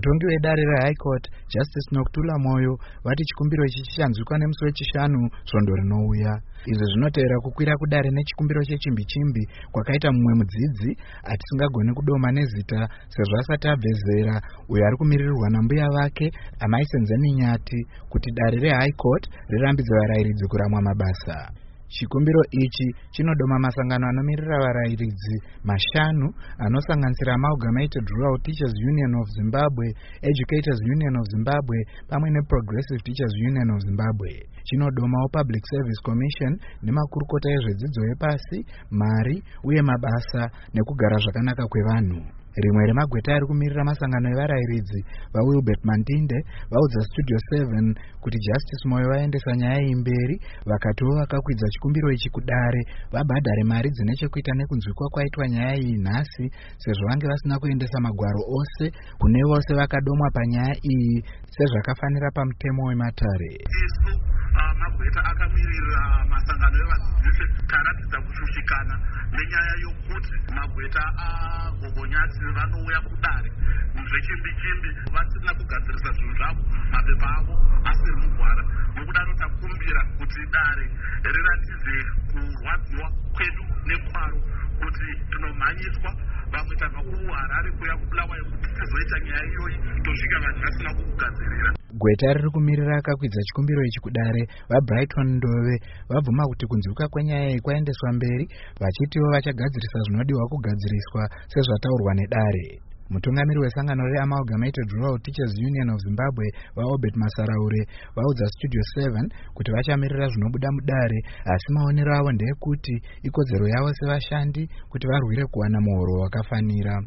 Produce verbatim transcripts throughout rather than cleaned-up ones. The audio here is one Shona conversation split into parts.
Mutongi wedare reHigh Court Justice Nokuthula Moyo vati chikumbiro ichi chichanzwikwa nemusi wechishanu svondo rinouya. Izvi zvinotevera kukwira kudare nechikumbiro chechimbi-chimbi kwakaita mumwe mudzidzi atisingagoni kudoma nezita sezvo asati abve zera, uyo ari kumiririrwa nambuya vake Amai Senzeni Nyati kuti dare reHigh Court rirambidze varayiridzi kuramwa mabasa. Chikumbiro ichi chinodoma masangano anomirira varayiridzi mashanu anosanganisira Amalgamated Rural Teachers Union of Zimbabwe, Educators Union of Zimbabwe pamwe neProgressive Teachers Union of Zimbabwe. Chinodomawo Public Service Commission nemakurukota ezvedzidzo yepasi, mari uye mabasa nekugara zvakanaka kwevanhu. Rimwe remagweta ari kumirira masangano evarayiridzi vaWilbert Mandinde vaudza Studio seven kuti Justice Moyo vaendesa nyaya iyi mberi, vakatiwo vakakwidza chikumbiro ichi kudare vabhadhare mari dzine chekuita nekunzwikwa kwaitwa nyaya iyi nhasi, sezvo vange vasina kuendesa magwaro ose kune vose vakadomwa panyaya iyi sezvakafanira pamutemo wematare. Isu magweta akamirira masangano evadzidzisi karatidza kushushikana nenyaya yokuti magweta agogonyatsi vanouya kudare zvechimbi-chimbi vasina kugadzirisa zvinhu zvavo, mapepa avo asiri mugwara. Nokudaro takumbira kuti dare riratidze kurwadziwa kwedu nekwaro kuti tinomhanyiswa, vamwe tabva kuHarare kuya kuBulawayo kuti tizoita nyaya iyoyi tosvika vanhu vasina kukugadzirira. Gweta riri kumirira akakwidza chikumbiro ichi kudare vaBrighton Ndove vabvuma kuti kunzwika kwenyaya iyi kwaendeswa mberi, vachitiwo vachagadzirisa zvinodiwa kugadziriswa sezvataurwa nedare. Mutungamiri wesangano reAmalgamated Rural Teachers Union of Zimbabwe vaObert Masaraure vaudza Studio seven kuti vachamirira zvinobuda mudare, asi maonero avo ndeyekuti ikodzero yavo sevashandi kuti varwire kuwana muhoro wakafanira.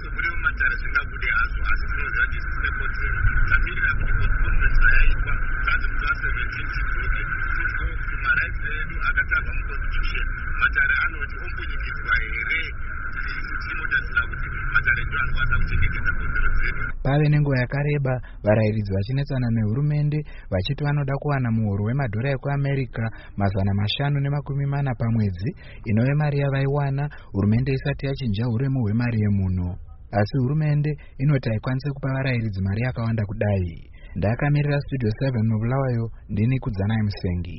Pave nenguva yakareba varayiridzi vachinetsana nehurumende vachiti vanoda kuwana muhoro wemadhora ekuAmerica mazana mashanu nemakumi mana pamwedzi, inove mari yavaiwana hurumende isati yachinja huremu hwemari yemuno. Asi hurumende inoti haikwanisi kupa varayiridzi mari yakawanda kudai. Ndakamirira Studio seven muBulawayo, ndini Kudzanai Musengi.